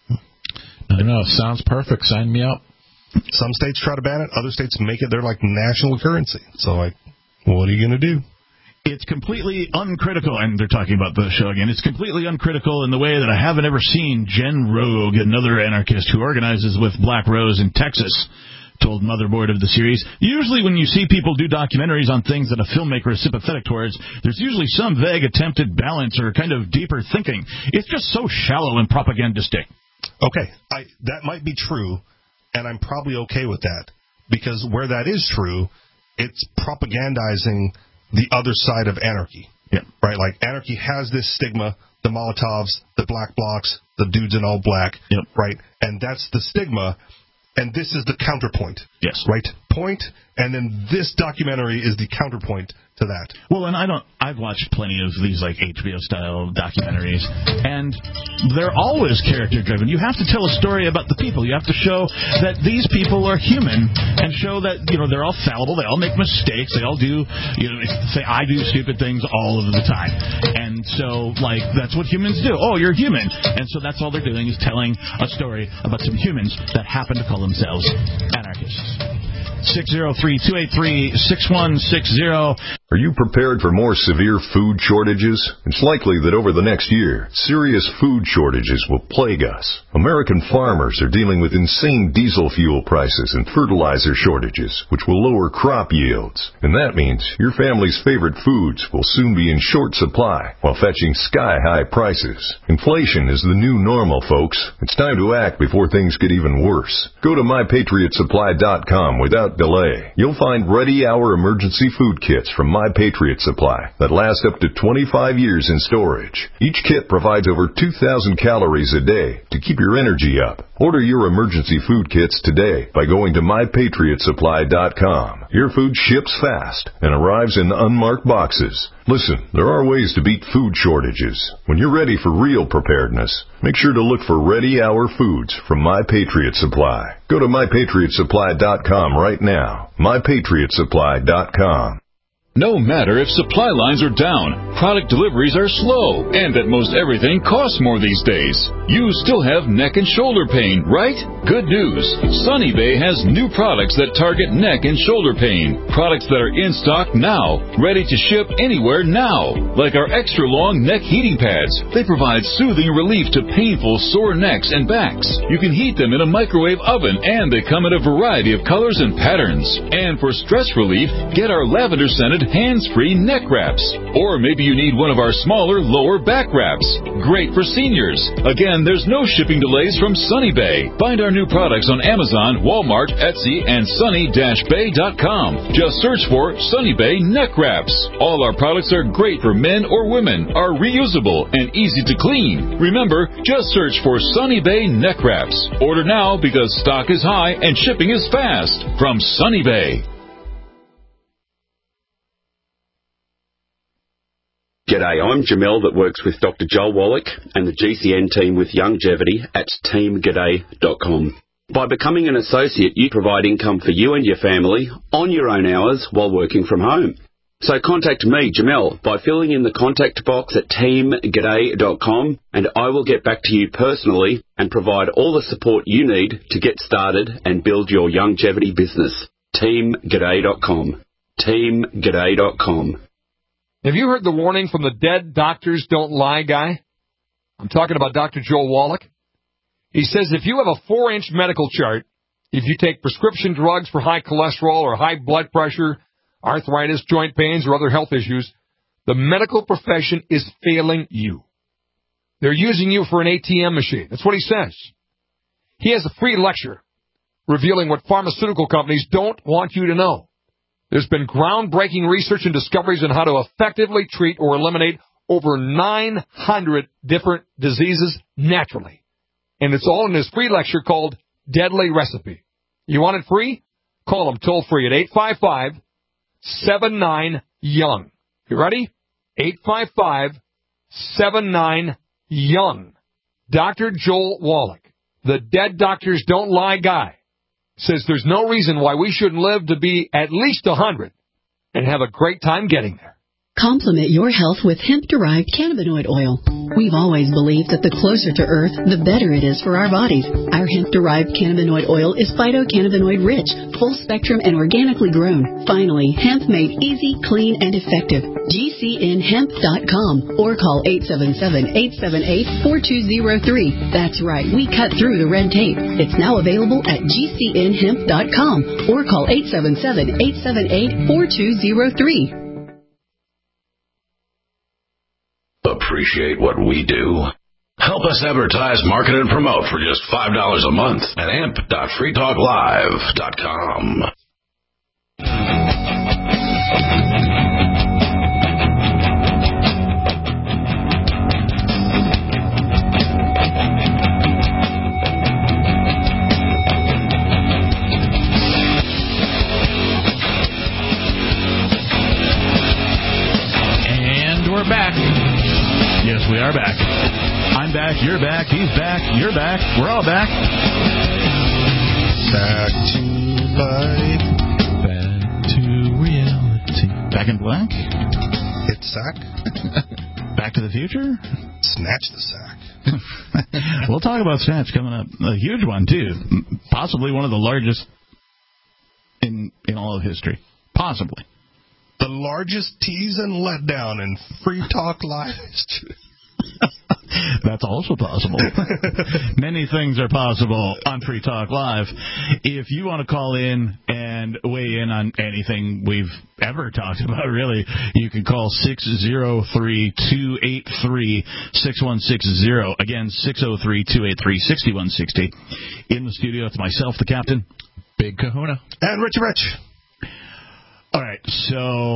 I don't know. Sounds perfect. Sign me up. Some states try to ban it. Other states make it their, like, national currency. So, like, what are you going to do? It's completely uncritical, and they're talking about the show again, it's completely uncritical in the way that I haven't ever seen Jen Rogue, another anarchist who organizes with Black Rose in Texas, told Motherboard of the series. Usually when you see people do documentaries on things that a filmmaker is sympathetic towards, there's usually some vague attempted balance or kind of deeper thinking. It's just so shallow and propagandistic. Okay, I, that might be true, and I'm probably okay with that, because where that is true, it's propagandizing the other side of anarchy. Yeah. Right? Like, anarchy has this stigma, the Molotovs, the black blocs, the dudes in all black, yep. Right? And that's the stigma. And this is the counterpoint. Yes. Right? Point, and then this documentary is the counterpoint to that. Well, and I don't, I've watched plenty of these, like, H B O-style documentaries, and they're always character-driven. You have to tell a story about the people. You have to show that these people are human, and show that, you know, they're all fallible, they all make mistakes, they all do, you know, say, I do stupid things all of the time. And so, like, that's what humans do. Oh, you're human. And so that's all they're doing is telling a story about some humans that happen to call themselves anarchists. six oh three, two eight three, six one six zero. Are you prepared for more severe food shortages? It's likely that over the next year, serious food shortages will plague us. American farmers are dealing with insane diesel fuel prices and fertilizer shortages, which will lower crop yields. And that means your family's favorite foods will soon be in short supply while fetching sky-high prices. Inflation is the new normal, folks. It's time to act before things get even worse. Go to my patriot supply dot com without delay. You'll find ready-hour emergency food kits from My Patriot Supply that last up to twenty-five years in storage. Each kit provides over two thousand calories a day to keep your energy up. Order your emergency food kits today by going to my patriot supply dot com. Your food ships fast and arrives in unmarked boxes. Listen, there are ways to beat food shortages. When you're ready for real preparedness, make sure to look for ready-hour foods from My Patriot Supply. Go to my patriot supply dot com right now. my patriot supply dot com. No matter if supply lines are down, product deliveries are slow, and that most everything costs more these days, you still have neck and shoulder pain, right? Good news. Sunny Bay has new products that target neck and shoulder pain. Products that are in stock now, ready to ship anywhere now. Like our extra long neck heating pads. They provide soothing relief to painful sore necks and backs. You can heat them in a microwave oven, and they come in a variety of colors and patterns. And for stress relief, get our lavender scented hands-free neck wraps. Or maybe you need one of our smaller lower back wraps. Great for seniors. Again, there's no shipping delays from Sunny Bay. Find our new products on Amazon, Walmart, Etsy, and sunny dash bay dot com. Just search for Sunny Bay neck wraps. All our products are great for men or women, are reusable, and easy to clean. Remember, just search for Sunny Bay neck wraps. Order now because stock is high and shipping is fast. From Sunny Bay. Get G'day, I'm Jamel that works with Doctor Joel Wallach and the G C N team with Longevity at team g'day dot com. By becoming an associate, you provide income for you and your family on your own hours while working from home. So contact me, Jamel, by filling in the contact box at team g'day dot com, and I will get back to you personally and provide all the support you need to get started and build your longevity business. team g'day dot com. team g'day dot com. Have you heard the warning from the Dead Doctors Don't Lie guy? I'm talking about Doctor Joel Wallach. He says if you have a four-inch medical chart, if you take prescription drugs for high cholesterol or high blood pressure, arthritis, joint pains, or other health issues, the medical profession is failing you. They're using you for an A T M machine. That's what he says. He has a free lecture revealing what pharmaceutical companies don't want you to know. There's been groundbreaking research and discoveries on how to effectively treat or eliminate over nine hundred different diseases naturally. And it's all in his free lecture called Deadly Recipe. You want it free? Call him toll free at eight five five, seven nine, young. You ready? eight five five, seven nine, young. Doctor Joel Wallach, the Dead Doctors Don't Lie guy, says there's no reason why we shouldn't live to be at least one hundred and have a great time getting there. Complement your health with hemp-derived cannabinoid oil. We've always believed that the closer to Earth, the better it is for our bodies. Our hemp-derived cannabinoid oil is phytocannabinoid-rich, full-spectrum, and organically grown. Finally, hemp made easy, clean, and effective. G C N hemp dot com or call eight seven seven, eight seven eight, four two zero three. That's right, we cut through the red tape. It's now available at G C N hemp dot com or call eight seven seven, eight seven eight, four two zero three. Appreciate what we do? Help us advertise, market, and promote for just five dollars a month at amp dot free talk live dot com. And we're back. Yes, we are back. I'm back, you're back, he's back, you're back, we're all back. Back to life. Back to reality. Back in black? Hit sack. Back to the future? Snatch the sack. We'll talk about Snatch coming up. A huge one, too. Possibly one of the largest in in all of history. Possibly. The largest tease and letdown in Free Talk Live history. That's also possible. Many things are possible on Free Talk Live. If you want to call in and weigh in on anything we've ever talked about, really, you can call six oh three, two eight three, six one six zero. Again, six oh three, two eight three, six one six zero. In the studio, it's myself, the captain, Big Kahuna, and Richie Rich. All right, so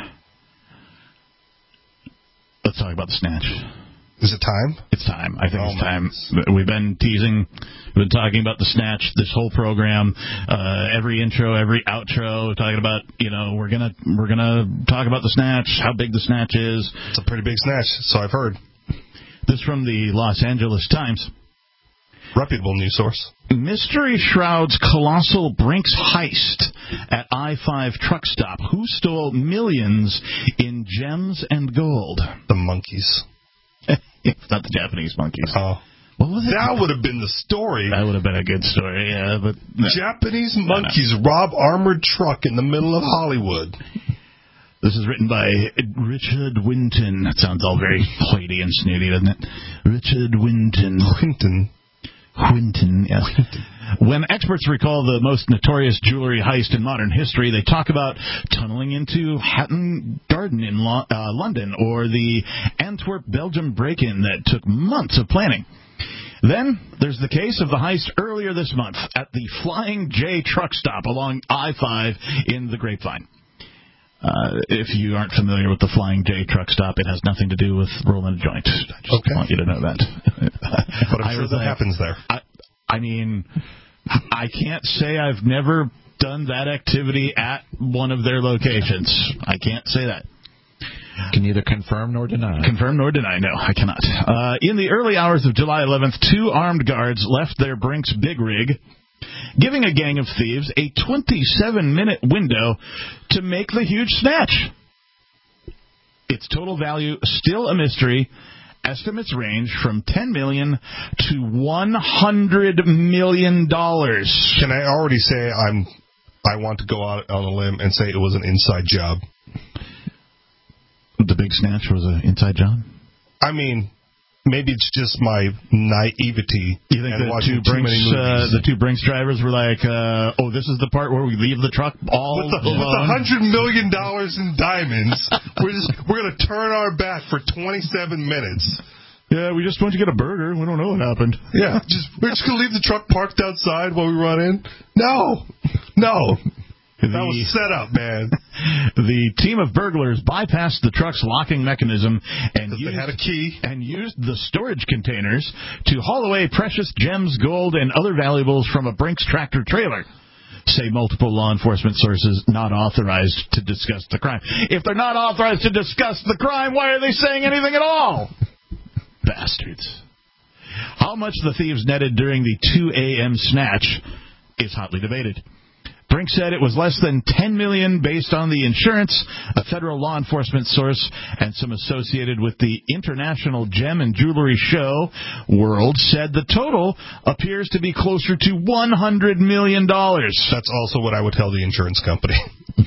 let's talk about the Snatch. Is it time? It's time. I think oh it's time. We've been teasing, we've been talking about the Snatch this whole program, uh, every intro, every outro, talking about, you know, we're gonna we're gonna talk about the Snatch, how big the Snatch is. It's a pretty big Snatch, so I've heard. This from the Los Angeles Times. Reputable news source. Mystery shrouds colossal Brinks heist at I five truck stop. Who stole millions in gems and gold? The monkeys. Not the Japanese monkeys. Oh. What was it? That would have been the story. That would have been a good story, yeah. But no. Japanese monkeys no, no. rob armored truck in the middle of Hollywood. This is written by Richard Winton. That sounds all very hoity and snooty, doesn't it? Richard Winton. Winton. Winton, yes. When experts recall the most notorious jewelry heist in modern history, they talk about tunneling into Hatton Garden in Lo- uh, London or the Antwerp, Belgium break-in that took months of planning. Then there's the case of the heist earlier this month at the Flying J truck stop along I five in the Grapevine. Uh, if you aren't familiar with the Flying J truck stop, it has nothing to do with rolling a joint. I just okay. want you to know that. But I'm sure that like, happens there. I, I mean, I can't say I've never done that activity at one of their locations. I can't say that. Can neither confirm nor deny. Confirm nor deny. No, I cannot. Uh, in the early hours of July eleventh, two armed guards left their Brinks big rig, giving a gang of thieves a twenty-seven minute window to make the huge snatch. Its total value still a mystery. Estimates range from ten million dollars to one hundred million dollars. Can I already say I'm I want to go out on a limb and say it was an inside job? The big snatch was an inside job? I mean, maybe it's just my naivety. You think and the watching two too Brinks, many movies. uh, the two Brinks drivers were like, uh, oh, this is the part where we leave the truck all with the, alone? with the hundred million dollars in diamonds, we're just we're gonna turn our back for twenty-seven minutes. Yeah, we just went to get a burger. We don't know what happened. Yeah, just we're just gonna leave the truck parked outside while we run in. No, no. The, that was set up, man. The team of burglars bypassed the truck's locking mechanism and used, they had a key. and used the storage containers to haul away precious gems, gold, and other valuables from a Brinks tractor trailer, say multiple law enforcement sources not authorized to discuss the crime. If they're not authorized to discuss the crime, why are they saying anything at all? Bastards. How much the thieves netted during the two a.m. snatch is hotly debated. Brinks said it was less than ten million dollars based on the insurance. A federal law enforcement source and some associated with the International Gem and Jewelry Show world said the total appears to be closer to one hundred million dollars. That's also what I would tell the insurance company.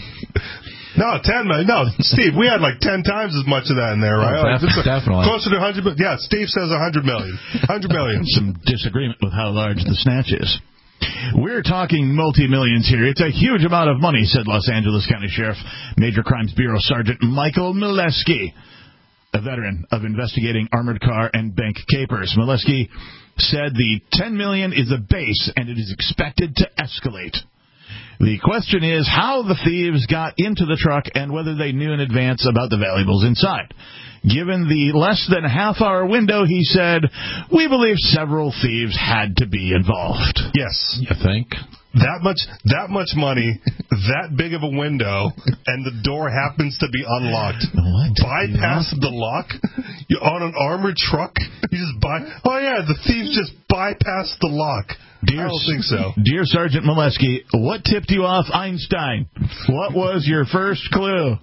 No, ten million. No, Steve, we had like ten times as much of that in there, right? Oh, def- like, definitely. Closer to one hundred million. Yeah, Steve says one hundred million. one hundred million. Some disagreement with how large the snatch is. We're talking multi-millions here. It's a huge amount of money, said Los Angeles County Sheriff Major Crimes Bureau Sergeant Michael Mileski, a veteran of investigating armored car and bank capers. Mileski said the ten million dollars is a base and it is expected to escalate. The question is how the thieves got into the truck and whether they knew in advance about the valuables inside. Given the less than half-hour window, he said, we believe several thieves had to be involved. Yes. You think? That much that much money, that big of a window, and the door happens to be unlocked. What? Bypass the lock? You're on an armored truck? You just by Oh, yeah, the thieves just bypassed the lock. Dear, I don't think so. Dear Sergeant Mileski, what tipped you off Einstein? What was your first clue?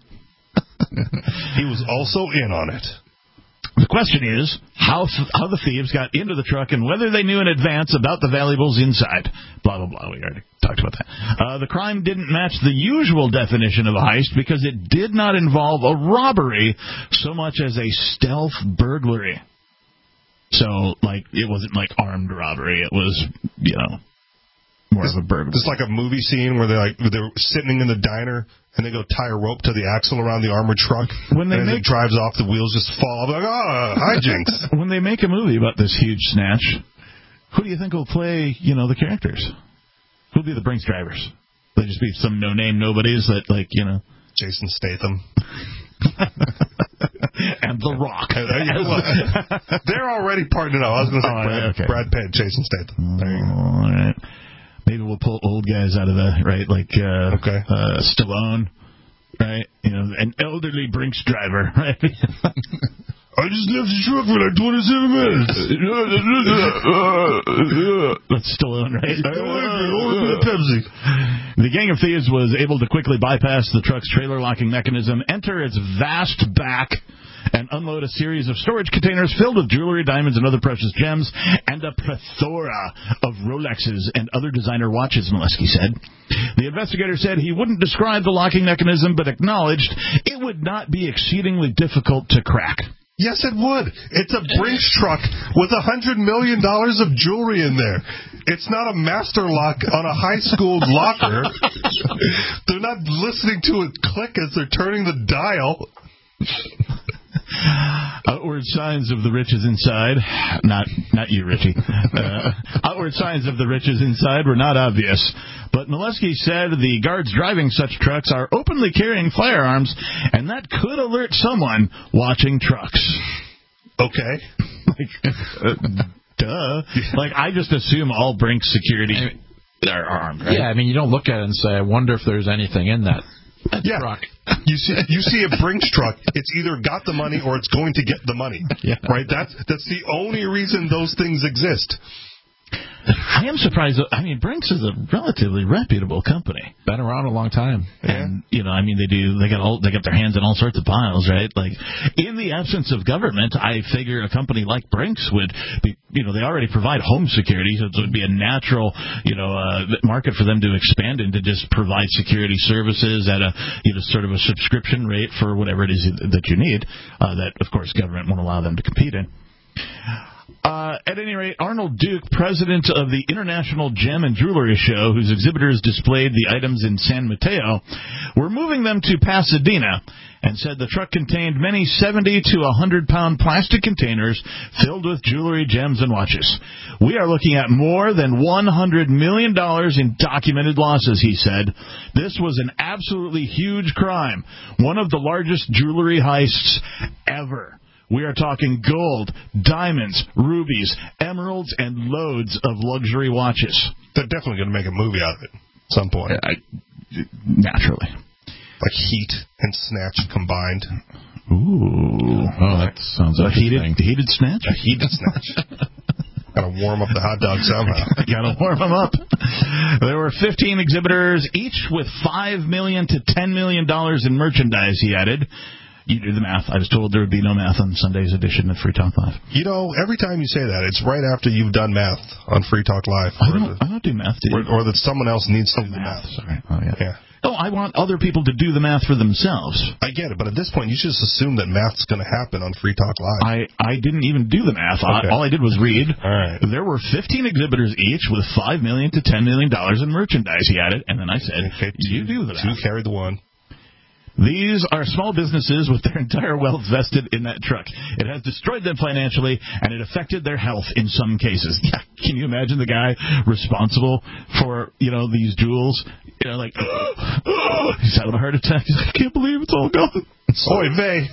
He was also in on it. The question is how how the thieves got into the truck and whether they knew in advance about the valuables inside. Blah, blah, blah. We already talked about that. Uh, the crime didn't match the usual definition of a heist because it did not involve a robbery so much as a stealth burglary. So, like, it wasn't like armed robbery. It was, you know, more it's, of a burglary. It's like a movie scene where they're like they're sitting in the diner and they go tie a rope to the axle around the armored truck. When they and make, as it drives off, the wheels just fall. I'm like, oh, hijinks. When they make a movie about this huge snatch, who do you think will play, you know, the characters? Who'll be the Brinks drivers? They'll just be some no-name nobodies that, like, you know. Jason Statham. And The Rock. They're already partnered up. I was going to say oh, Brad, okay. Brad Pitt, Jason Statham. There you go. All right. Maybe we'll pull old guys out of the, right, like uh, okay. uh, Stallone, right? You know, an elderly Brinks driver, right? I just left the truck for like twenty-seven minutes. That's Stallone, right? Pepsi. The gang of thieves was able to quickly bypass the truck's trailer locking mechanism, enter its vast back, and unload a series of storage containers filled with jewelry, diamonds, and other precious gems, and a plethora of Rolexes and other designer watches, Mileski said. The investigator said he wouldn't describe the locking mechanism, but acknowledged it would not be exceedingly difficult to crack. Yes, it would. It's a Brinks truck with a hundred million dollars of jewelry in there. It's not a master lock on a high school locker. They're not listening to it click as they're turning the dial. Outward signs of the riches inside, not not you, Richie. Uh, outward signs of the riches inside were not obvious. But Mileski said the guards driving such trucks are openly carrying firearms, and that could alert someone watching trucks. Okay. like, uh, duh. Like, I just assume all Brinks security are armed, right? Yeah, I mean, you don't look at it and say, I wonder if there's anything in that a yeah. truck. You see, you see a Brinks truck. It's either got the money or it's going to get the money. Yeah. Right? That's that's the only reason those things exist. I am surprised. I mean, Brinks is a relatively reputable company. Been around a long time, yeah. and you know, I mean, they do. They got all. They got their hands in all sorts of piles, right? Like, in the absence of government, I figure a company like Brinks would be. You know, they already provide home security, so it would be a natural, you know, uh, market for them to expand into just provide security services at a, you know, sort of a subscription rate for whatever it is that you need. Uh, that, of course, government won't allow them to compete in. Uh, at any rate, Arnold Duke, president of the International Gem and Jewelry Show, whose exhibitors displayed the items in San Mateo, were moving them to Pasadena, and said the truck contained many seventy to one hundred pound plastic containers filled with jewelry, gems, and watches. We are looking at more than one hundred million dollars in documented losses, he said. This was an absolutely huge crime, one of the largest jewelry heists ever. We are talking gold, diamonds, rubies, emeralds, and loads of luxury watches. They're definitely going to make a movie out of it at some point. I, naturally. Like Heat and Snatch combined. Ooh. Oh, that sounds like a heated, heated Snatch? A heated Snatch. Gotta warm up the hot dog somehow. Gotta warm them up. There were fifteen exhibitors, each with five million dollars to ten million dollars in merchandise, he added. You do the math. I was told there would be no math on Sunday's edition of Free Talk Live. You know, every time you say that, it's right after you've done math on Free Talk Live. I don't, the, I don't do math, do you? Or, or that someone else needs to do the math. math. Sorry. Oh, yeah. yeah. No, I want other people to do the math for themselves. I get it, but at this point, you just assume that math's going to happen on Free Talk Live. I, I didn't even do the math. Okay. I, all I did was read. All right. There were fifteen exhibitors each with five million dollars to ten million dollars in merchandise, he added, and then I said, okay, two, you do the math. Two carried the one. These are small businesses with their entire wealth vested in that truck. It has destroyed them financially, and it affected their health in some cases. Yeah, can you imagine the guy responsible for, you know, these jewels? You know, like, oh, oh, he's having a heart attack. He's like, I can't believe it's all gone. Oy vey.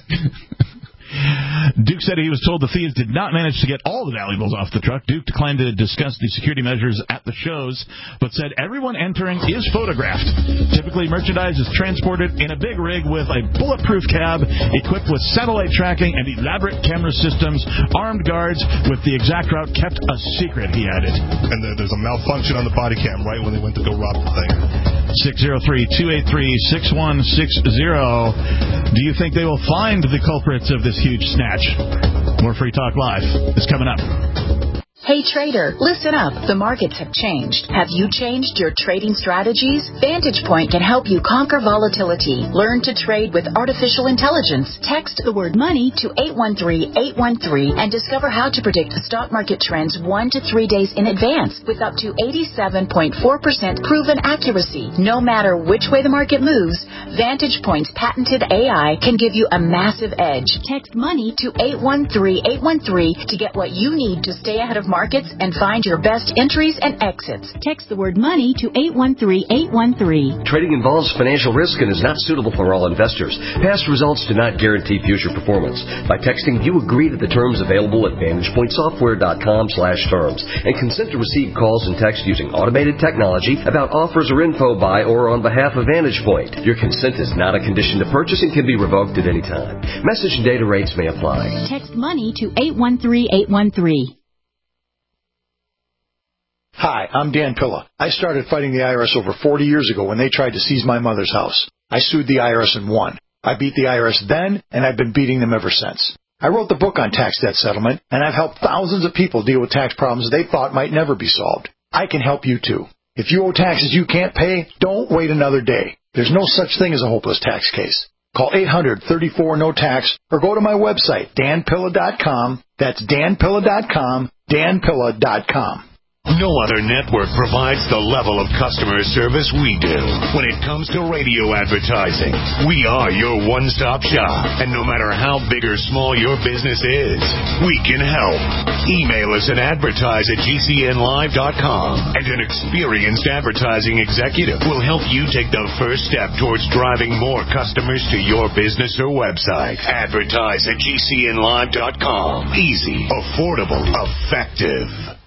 Duke said he was told the thieves did not manage to get all the valuables off the truck. Duke declined to discuss the security measures at the shows, but said everyone entering is photographed. Typically, merchandise is transported in a big rig with a bulletproof cab equipped with satellite tracking and elaborate camera systems, armed guards with the exact route kept a secret, he added. And there's a malfunction on the body cam right when they went to go rob the thing. six oh three, two eight three, six one six zero. Do you think they will find the culprits of this huge snatch? More Free Talk Live is coming up. Hey trader, listen up. The markets have changed. Have you changed your trading strategies? Vantage Point can help you conquer volatility. Learn to trade with artificial intelligence. Text the word money to eight one three, eight one three and discover how to predict the stock market trends one to three days in advance with up to eighty-seven point four percent proven accuracy. No matter which way the market moves, Vantage Point's patented A I can give you a massive edge. Text money to eight one three, eight one three to get what you need to stay ahead of markets and find your best entries and exits. Text the word money to eight one three, eight one three. Trading involves financial risk and is not suitable for all investors. Past results do not guarantee future performance. By texting, you agree to the terms available at vantage point software dot com slash terms and consent to receive calls and text using automated technology about offers or info by or on behalf of Vantage Point. Your consent is not a condition to purchase and can be revoked at any time. Message and data rates may apply. Text money to eight one three, eight one three. Hi, I'm Dan Pilla. I started fighting the I R S over forty years ago when they tried to seize my mother's house. I sued the I R S and won. I beat the I R S then, and I've been beating them ever since. I wrote the book on tax debt settlement, and I've helped thousands of people deal with tax problems they thought might never be solved. I can help you too. If you owe taxes you can't pay, don't wait another day. There's no such thing as a hopeless tax case. Call eight hundred, thirty-four, no tax or go to my website, dan pilla dot com. That's dan pilla dot com, dan pilla dot com. No other network provides the level of customer service we do. When it comes to radio advertising, we are your one-stop shop. And no matter how big or small your business is, we can help. Email us at advertise at g c n live dot com, and an experienced advertising executive will help you take the first step towards driving more customers to your business or website. Advertise at g c n live dot com. Easy, affordable, effective.